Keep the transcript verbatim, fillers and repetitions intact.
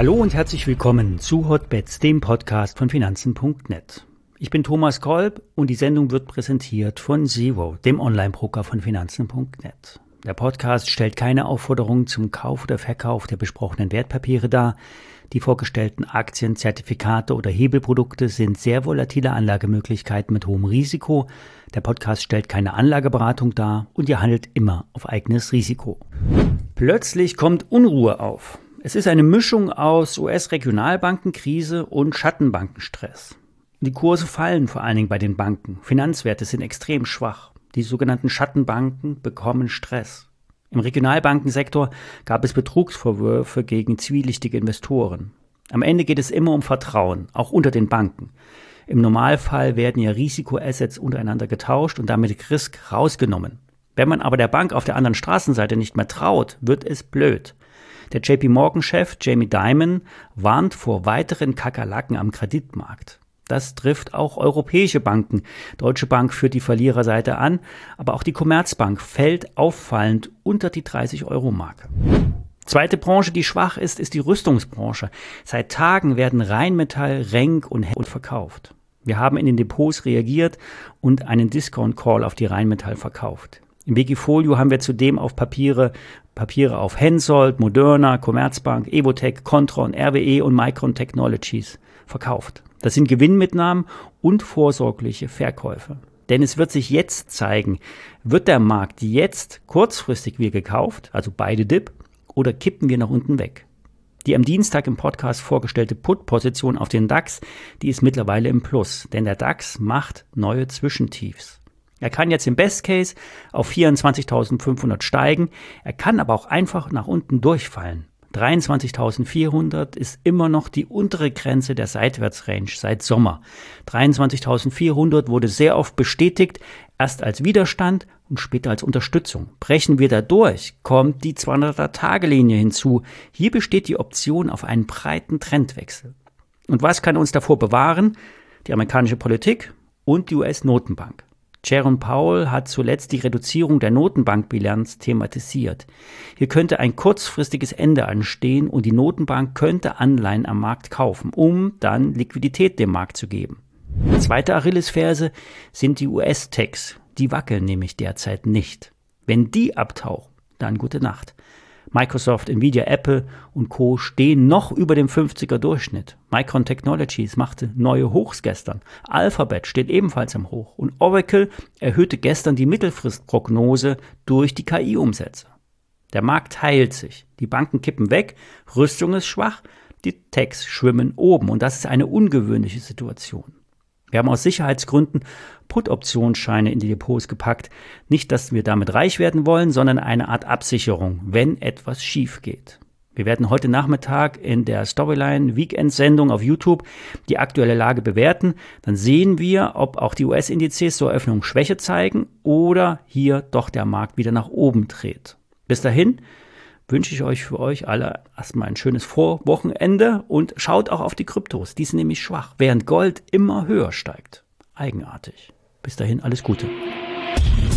Hallo und herzlich willkommen zu Hotbets, dem Podcast von Finanzen punkt net. Ich bin Thomas Kolb und die Sendung wird präsentiert von Zero, dem Online-Broker von Finanzen punkt net. Der Podcast stellt keine Aufforderung zum Kauf oder Verkauf der besprochenen Wertpapiere dar. Die vorgestellten Aktien, Zertifikate oder Hebelprodukte sind sehr volatile Anlagemöglichkeiten mit hohem Risiko. Der Podcast stellt keine Anlageberatung dar und ihr handelt immer auf eigenes Risiko. Plötzlich kommt Unruhe auf. Es ist eine Mischung aus U S-Regionalbankenkrise und Schattenbankenstress. Die Kurse fallen vor allen Dingen bei den Banken. Finanzwerte sind extrem schwach. Die sogenannten Schattenbanken bekommen Stress. Im Regionalbankensektor gab es Betrugsvorwürfe gegen zwielichtige Investoren. Am Ende geht es immer um Vertrauen, auch unter den Banken. Im Normalfall werden ja Risikoassets untereinander getauscht und damit Risk rausgenommen. Wenn man aber der Bank auf der anderen Straßenseite nicht mehr traut, wird es blöd. Der J P Morgan-Chef Jamie Dimon warnt vor weiteren Kakerlaken am Kreditmarkt. Das trifft auch europäische Banken. Deutsche Bank führt die Verliererseite an, aber auch die Commerzbank fällt auffallend unter die dreißig-Euro-Marke. Zweite Branche, die schwach ist, ist die Rüstungsbranche. Seit Tagen werden Rheinmetall, Renk und Hell verkauft. Wir haben in den Depots reagiert und einen Discount-Call auf die Rheinmetall verkauft. Im Wikifolio haben wir zudem auf Papiere, Papiere auf Hensoldt, Moderna, Commerzbank, Evotec, Kontron, R W E und Micron Technologies verkauft. Das sind Gewinnmitnahmen und vorsorgliche Verkäufe. Denn es wird sich jetzt zeigen, wird der Markt jetzt kurzfristig wie gekauft, also beide Dip, oder kippen wir nach unten weg? Die am Dienstag im Podcast vorgestellte Put-Position auf den DAX, die ist mittlerweile im Plus, denn der DAX macht neue Zwischentiefs. Er kann jetzt im Best Case auf vierundzwanzigtausendfünfhundert steigen, er kann aber auch einfach nach unten durchfallen. dreiundzwanzigtausendvierhundert ist immer noch die untere Grenze der Seitwärtsrange seit Sommer. dreiundzwanzigtausendvierhundert wurde sehr oft bestätigt, erst als Widerstand und später als Unterstützung. Brechen wir da durch, kommt die zweihunderter-Tage-Linie hinzu. Hier besteht die Option auf einen breiten Trendwechsel. Und was kann uns davor bewahren? Die amerikanische Politik und die U S-Notenbank. Jerome Powell hat zuletzt die Reduzierung der Notenbankbilanz thematisiert. Hier könnte ein kurzfristiges Ende anstehen und die Notenbank könnte Anleihen am Markt kaufen, um dann Liquidität dem Markt zu geben. Zweite Achillesferse sind die U S-Techs. Die wackeln nämlich derzeit nicht. Wenn die abtauchen, dann gute Nacht. Microsoft, Nvidia, Apple und Co. stehen noch über dem fünfziger Durchschnitt. Micron Technologies machte neue Hochs gestern. Alphabet steht ebenfalls am Hoch. Und Oracle erhöhte gestern die Mittelfristprognose durch die K I-Umsätze. Der Markt heilt sich. Die Banken kippen weg, Rüstung ist schwach, die Techs schwimmen oben. Und das ist eine ungewöhnliche Situation. Wir haben aus Sicherheitsgründen Put-Optionsscheine in die Depots gepackt. Nicht, dass wir damit reich werden wollen, sondern eine Art Absicherung, wenn etwas schief geht. Wir werden heute Nachmittag in der Storyline Weekend-Sendung auf YouTube die aktuelle Lage bewerten. Dann sehen wir, ob auch die U S-Indizes zur Eröffnung Schwäche zeigen oder hier doch der Markt wieder nach oben dreht. Bis dahin wünsche ich euch für euch alle erstmal ein schönes Vorwochenende und schaut auch auf die Kryptos. Die sind nämlich schwach, während Gold immer höher steigt. Eigenartig. Bis dahin alles Gute.